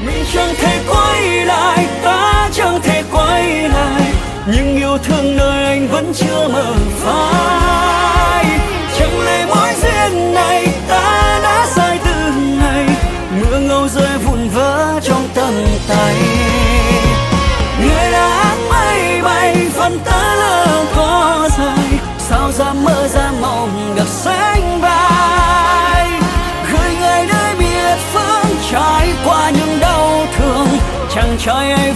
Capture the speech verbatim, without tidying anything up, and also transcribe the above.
mình chẳng thể quay lại, ta chẳng thể quay lại, nhưng yêu thương nơi anh vẫn chưa mở phai. Chẳng lẽ mối duyên này ta đã sai từ ngày mưa ngâu rơi vụn vỡ trong tầm tay. Người đã áng mây bay phần ta lỡ có dài, sao dám mơ ra mộng được sánh vai. Gửi người nơi biệt phương trải qua những đau thương, chàng trai ấy